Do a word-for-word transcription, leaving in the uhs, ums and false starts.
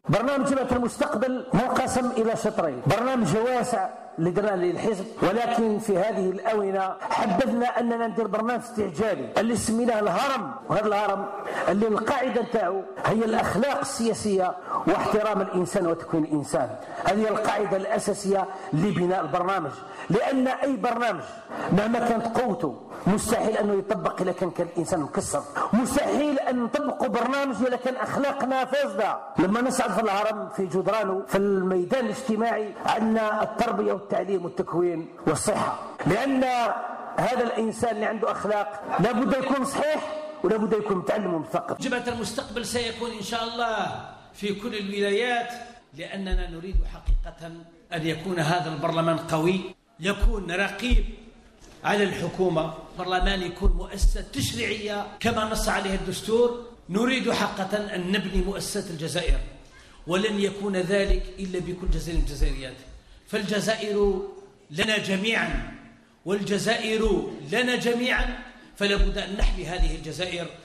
برنامج جبهة المستقبل منقسم إلى شطرين، برنامج واسع اللي درنا للحزب، ولكن في هذه الآونة حبذنا أننا ندير برنامج استعجالي اللي سميناه الهرم. وهذا الهرم اللي القاعدة نتاعو هي الأخلاق السياسية واحترام الإنسان وتكوين الإنسان. هذه هي القاعدة الأساسية لبناء البرنامج، لأن أي برنامج مهما كانت قوته مستحيل أنه يطبق إذا كان كان الإنسان مكسر، مستحيل أن نطبق برنامج إذا كان أخلاقنا فاسدة. لما نصعد في الهرم في جدرانه في الميدان الاجتماعي عندنا التربية والتعليم والتكوين والصحة، لأن هذا الإنسان اللي عنده أخلاق لابد يكون صحيح ولابد يكون متعلم ومثقف. جبهة المستقبل سيكون إن شاء الله في كل الولايات، لأننا نريد حقيقة أن يكون هذا البرلمان قوي، يكون رقيب على الحكومة، برلمان يكون مؤسسة تشريعية كما نص عليه الدستور. نريد حقا أن نبني مؤسسة الجزائر، ولن يكون ذلك إلا بكل جزائر الجزائريات، فالجزائر لنا جميعا والجزائر لنا جميعا، فلا بد أن نحمي هذه الجزائر.